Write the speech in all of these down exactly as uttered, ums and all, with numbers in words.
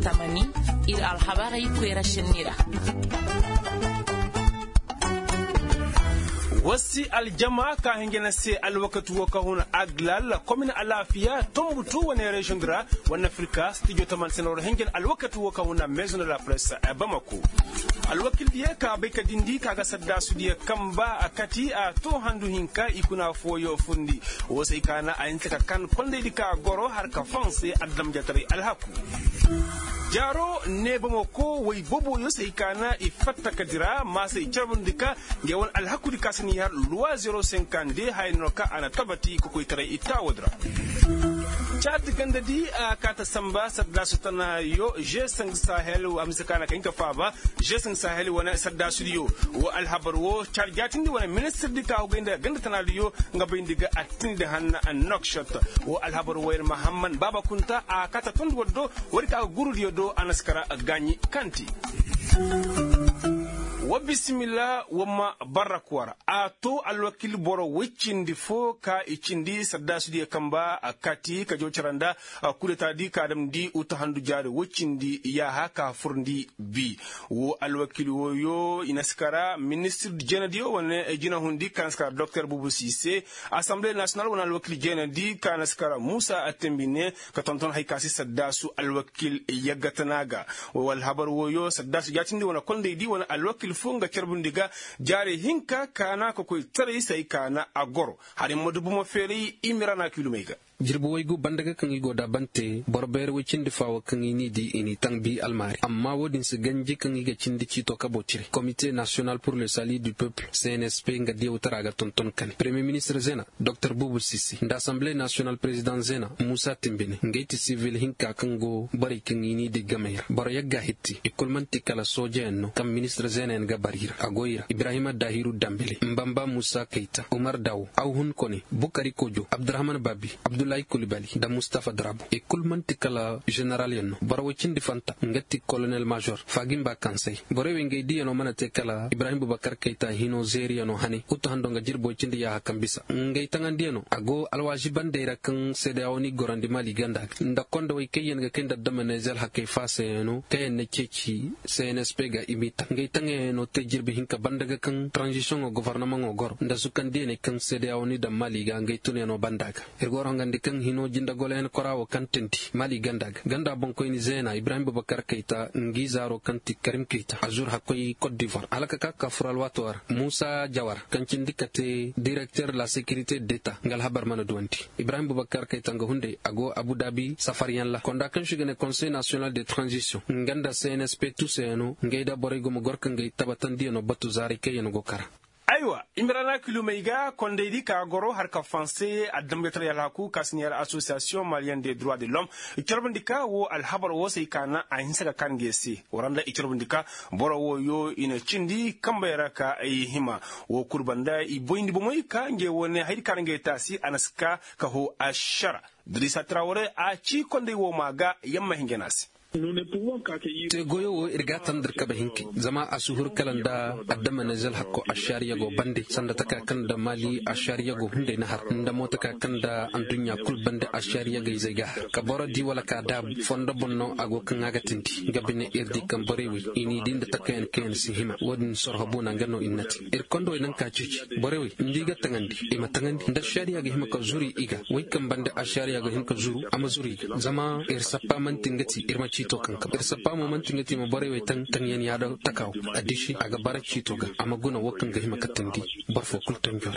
tamani ir alhabara ikwera shenira wasi aljama ka hingena se alwakatu waka huna aglal komin alafiya tombutu wane region dra wan afrika studio taman senor hingen alwakatu waka huna maison de la presse a Bamako alwakil diye ka be ka dindi kaga sadda su diye kamba akati a to handu hinka ikuna foyo fundi wasai kana ayin ka kan konde dika goro har ka fanse adam jatari alhaku jaro ne Bamako wai bobo yo sai kana ifatta kadira ma sai charbundika gewon alhaku dika sani har loi zero cinquante haynoka ana tabati ko koy tare ita wadra chat gandadi a kata samba sadda sutana yo je sang sahel wa amsakana kan kafa ba je sang sahel wana sadda studio wa alhabar wo char jatindi wana minister dika ko ganda ganda tanaliyo nga bindiga atinde hanna an nokshot wa alhabar wo muhammad baba kunta a kata tondo woddo wari ka gurudiyo do anaskara ganyi kanti wa bismillah wama barakwara ato alwakil boro wicindi fo ka icindi sadda sudi kamba akati ka jocaranda kuleta di kadam di utahandu jare wicindi ya haka furndi bi wo alwakil woyo inaskara ministre jenadio wane jina hundi kanskara docteur Boubou Cissé assemblée nationale wana alwakil jenadi kanskara Moussa Atembine ka tonton haykasi sadda su alwakil yagatanaga wal habar woyo sadda su jatindi wana konde di wana alwakil funga kerbundiga jare hinka kana ko koy tare sai kana agoro hari modubu mo feri imirana kilomega jirbo waygu bandaga kan igo da bante borber we cindi fawo kan ini di ini tangbi almari amma wodin se ganji kan iga cindi ci to kabotire comité national pour le salut du peuple C N S P nga di utaraga tonton kan premier ministre Zena docteur Boubou Cissé d'assemblée nationale président Zena Moussa Timbine ngati civil hinka kan go bari kan ini di gameira bar yagga hitti ikulmanti kala soja enno kam ministre Zena nga barira agoira Ibrahima Dahiru Dambele Mbamba Moussa Keita Omar Daw awhun koni Bukari Kojo Abdurrahman Babi Abdullah Koulibaly da Mustafa Drabo e kulmanti kala general yenno barawcindi fanta ngati colonel major Fagimba Kansay borewe ngeydi yeno manate kala Ibrahim Boubacar Keita hino zeri yeno hani uto hando nga jirbo cindi ya kambisa ngey tangandi yeno ago alwaji bandera kan sedawoni gorandi mali ganda nda kondo way kayen nga kenda damane zel hakke fase yeno kayen ne ceci C N S P ga imita ngey tange no te jirbe hinka bandaga kan transition au gouvernement o gor nda sukandi ne kan sedawoni da mali ga ngey tuneno bandaga ergoro ngandi kan hino jinda golen korawo kantenti mali gandaga ganda bonko ni Zena Ibrahim Boubacar Keita ngizaro kanti Karim Keita azur hakoy Côte d'Ivoire alaka ka fural watwar Moussa Jawar kancindikate directeur la sécurité d'état ngal habar mana duwanti Ibrahim Boubacar Keita ngahunde ago Abu Dhabi safariyan la konda kan shigane conseil national de transition nganda C N S P tuseno ngeyda borego mo gorka ngey tabatandi no batu zari kayeno gokara aywa imrana kilomeiga kondedi ka goro har ka français adam betre yalaku kasnier association malienne des droits de l'homme icharbindika wo alhabar wo sai kana a hinsa kan gesi waranda icharbindika boro wo yo ina chindi kambayara ka ay hima wo kurbanda i boyndi bomoy ka nge woni haydi kan nge tasi anaska ka ho ashara Drissa Traoré a ci konde wo maga yamma hingenasi te goyo wo irga tandir kaba hinki zama asuhur kalanda addama nazal hakko ashariya go bande sanda taka kanda mali ashariya go hunde na har nda mota ka kanda andunya kul bande ashariya ga izega ka boro di wala ka da fondo bonno ago kan aga tinti gabine irdi kan borewi ini dinda takayen ken si hima wodin sorhabuna ngano innati ir kondo nan ka cici borewi ndiga tangandi e matangandi nda shariya ga hima ka zuri iga wai kan bande ashariya ga himka zuru ama zuri zama ir sappa mantingati irma to kanka irsa pa mo mantingati mo borewe tan tan yan yada takaw adishi aga barachi to ga amaguna wakan ga hima katandi barfo kultan jor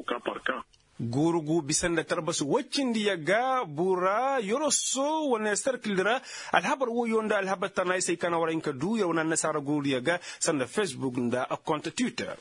gurugu bisanda tarbasu wacindi yaga bura yoroso wana sarkildira alhabar wo yonda alhabar tanay sai kana wara inka du ya wana nasara guru yaga sanda Facebook nda account Twitter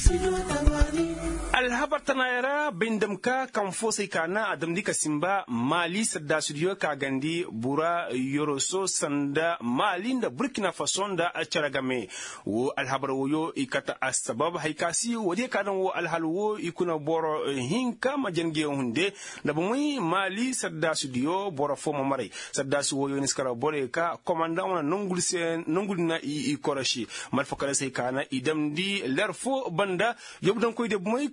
alhabar tanayara bindamka kan fo sai kana adam dika simba mali sadda studio ka gandi bura yoroso sanda mali nda Burkina Faso nda acharagame wo alhabar wo yo ikata asbab haikasi wodi kadan wo alhalwo ikuna boro hin kama jenge hunde da bumui mali sadda studio bora fo mare sadda su woyo niskara bore ka commandant wana nongul sen nongul na i korashi mal fokale sai kana idam di lerfo banda yobdan koy de bumui ka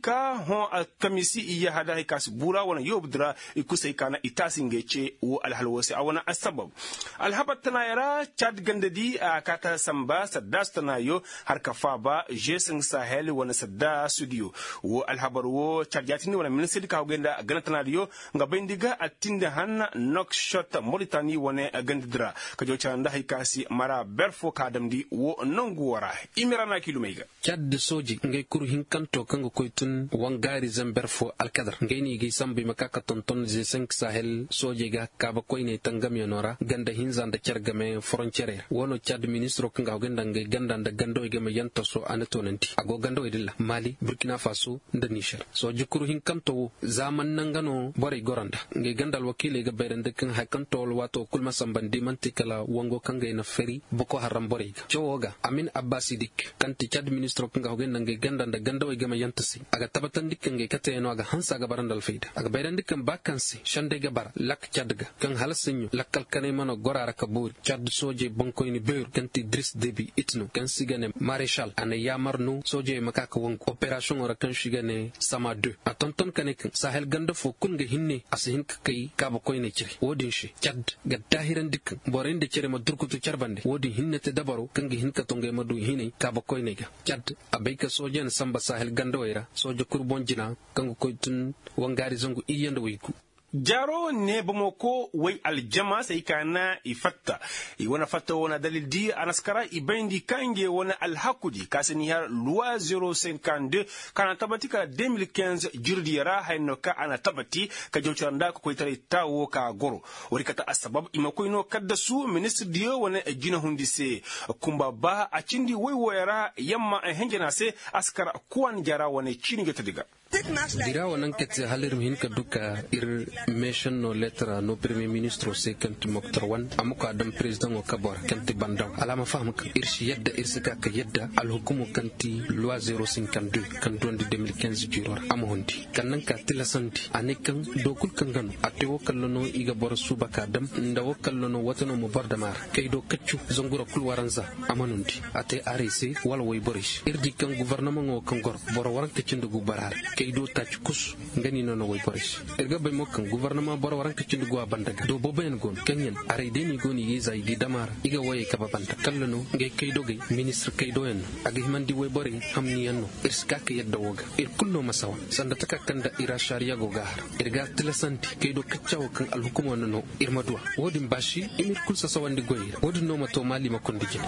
ho kamisi iya hada hikas bura wana yobdra ikusai kana itasingeche wo alhalwasi awana asbab alhabatna yara chad gandadi kata samba sadastana yo har kafaba jesin sahel wana sadda studio wo alhabar wo chad yatini wana ministry ka ganda ganatana yo ngabendiga atinda hanna nokshot Mauritania wana gandidra kajo chanda hikasi mara berfo kadamdi wo nonguwara imirana kilumega chad de soji ngay kuru hinkanto kango koytun wangari zamberfo alkadar ngeni gi sambi makaka tonton je cinq sahel soji ga kaba koyne tangam yonora ganda hinzanda cergame frontiere wono chad ministro kanga ganda ngay ganda da gando ga me yanto so anatonanti ago gando idilla mali burkina faso da niger soji kuru hinkanto zaman nangano bore goranda ngay gandal wakile ga bayrande kan hakanto wato kulma sambandi mantikala wango kanga na feri boko haram bore ga chowoga amin abbasidik kanti chad ministro kanga ganda ngay ganda da gando ga me yantasi aga tabatan dikkan ngay kateno aga hansa ga barandal feida aga bayrande kan bakansi shande ga bar lak chad ga kan halsinyo lakkal kane mano gorara kabur chad soje bankoy ni beur kanti Idriss Déby itno kan sigane maréchal ane yamarnu soje makaka won opération ora kan shigane sama deux atonton kane kan sahel ganda fo kun ga hinne asihin kai ka ba koy ne cire wodin shi chad ga dahiran dikkan borende cire ma durkutu charbande wodin hinne te dabaro kan ga hinka tonge madu hine ka ba koy ne ga chad abayka soje na samba sahel ganda wayra soje kurbon jina kan koy tun wangari zangu iyanda wayku jaro ne bamako wai aljama sai kana ifatta i wana fatta wana dalil di anaskara ibendi kange wana alhakudi kasani har loi zero cinquante-deux kana tabati ka deux mille quinze jirdi yara hayno ka ana tabati ka jawchanda ko koitare tawo ka goro wori kata asbab imako ino kadda su ministre dio wana jina hundise kumba ba a cindi wai wayara yamma a henjana se askara kuwan jara wana chini gata diga dira wanan kete halir min ka duka ir mission no letter no premier ministre se kanti moktar wan amuka adam president o kabor kanti bandam alama faham ka ir shi yadda ir saka ka yadda al hukumu kanti loi zero cinquante-deux kan dondi deux mille quinze jiror am hondi kannan ka tilasanti anikan dokul kangano atewo kallono iga bor subaka dam ndawo kallono watano mo bardamar kaydo kaccu zongura kul waranza amanundi ate arese wal way borish irdi kan gouvernement o kan gor bor waran kacinde gu barar kaydo tachkus ngani nono way borish erga bay mokkan gouvernement bor waran kacinde gu bandaga do boben gon kenyen are deni goni yeza igi damar iga way ka babanta kallono ngay kaydo gay ministre kaydo en agi mandi way bori amni yanno irska ka yadda woga ir kullo masawa sanda taka kanda ira sharia go gar irga tilasanti kaydo kaccawo kan al hukumo nono irmadwa wodin bashi imir kulsa sawandi goyira wodin no mato mali makondike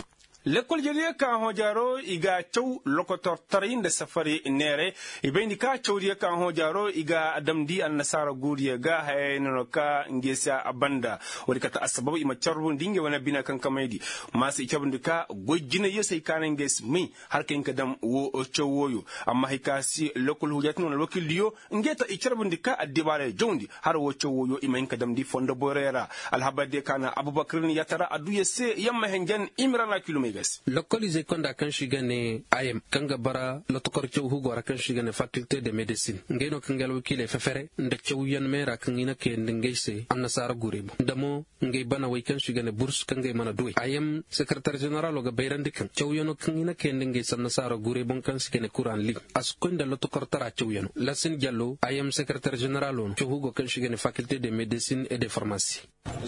lekol jeliya kan hojaro iga chow lokotor tarin da safari nere ibendi ka chawdiya kan hojaro iga adamdi an nasara guriya ga hayno ka ngesa abanda wadi kata asbabu ima charbu dinge wana bina kan kamaidi masu ikabndi ka gojjina yesay kan nges mi har kan kadam wo chowoyo amma hikasi lokol hujatno na lokil liyo ngeta icharbundi ka adibare jondi har wo chowoyo ima kadam di fondo borera alhabade kana abubakar ni yatara adu yese yamma henjan imrana kilome localisé konda kan shigane ayem kanga bara lotokor cew hu gora kan shigane faculté de médecine ngeno kangal wakile fefere nda cew yan mera kan ina ke ndengese amna sara gurebo ndamo ngey bana way kan shigane bourse kanga mana doy ayem secrétaire général oga bayrandi kan cew yano kan ina ke ndengese amna sara gurebo kan shigane courant li as konda lotokor tara cew yano Lassine Diallo ayem secrétaire général on cew hu go kan shigane faculté de médecine et de pharmacie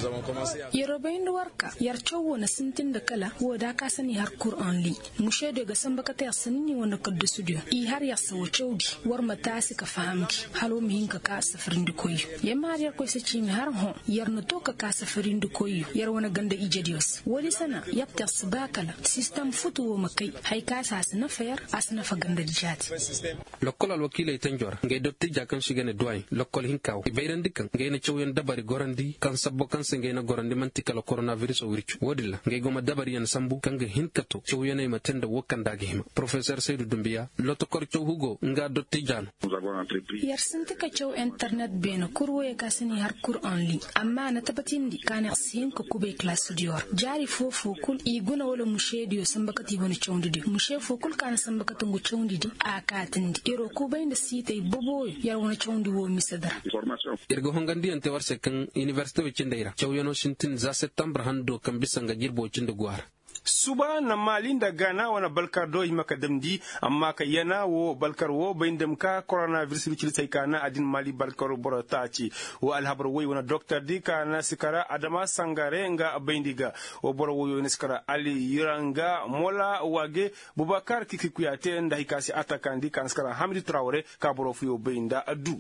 Yorobain warka yar cew na sintin da kala woda ka sani har Qur'an li mushe daga san baka ta sanni wanda kaddu studio i har ya sawo chawdi war mata ka fahamki halo mihin ka ka safarin da koyi yamma har ko sai ci mi har ho yar na to ka ka safarin da koyi yar wani ganda ijedios wani sana yapta sabakala system futu wo makai hay ka sa na fayar asna fa ganda dijati lokol al wakile tanjor ngay dotti jakan shigane doy lokol hinkaw bayran dikan ngay na chawyen dabari gorandi kan sabbo kan se ngay na gorandi mantikala coronavirus o wirchu wodilla ngay goma dabari yan sambu kanga hinkato cew yana matenda wokanda gihima professeur Seydou Doumbia lotokor cew hugo nga dotti jano yar sinta ka cew internet beno kurwe ka sani har Qur'an li amma na tabatindi kana sin ko kube class dior jari fofo kul iguna wala mushediyo sambakati woni cewndidi mushe fo kul kana sambakati ngo cewndidi akatindi iro ko bayna sitay bobo yar wona cewndi wo misadara irgo hongandi ante warse kan université o cindeira cew yano shintin za septembre hando kan bisanga jirbo cinde gwar suba na malin da gana wana balkar do himaka damdi amma ka yana wo balkar wo bayin damka coronavirus likil sai kana adin mali balkar borota ci wo alhabar wo wana doctor dika na sikara adama sangare nga bayindiga wo boro wo ne sikara ali yiranga mola wage bubakar kikikuyate nda hikasi atakandi kan sikara hamid traore ka boro fuyo bayinda adu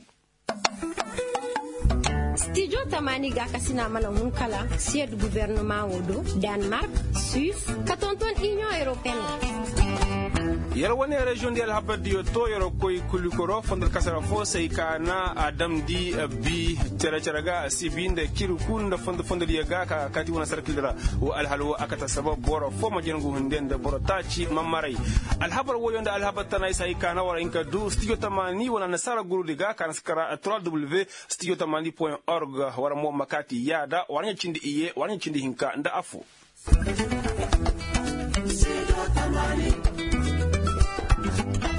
Studio Tamani ga kasina mana hunkala siya du gouvernement wodo Denmark, Suisse, katonton Union Européenne. Yar wani region del habadiyo to yaro koy kulikoro fondal kasara fo sai kana adam di bi tera teraga sibinde kirukun da fond fondal yaga ka kati wana sarkildra wa alhalu akata sabab boro fo ma jengu hunden da boro tachi mamarai alhabar wo yonda alhabar tanai sai kana wara inka du studio tamani wana nasara guru diga kan skara w studio tamani point org wara mo makati yada wanya chindi iye wanya chindi hinka nda afu Studio Tamani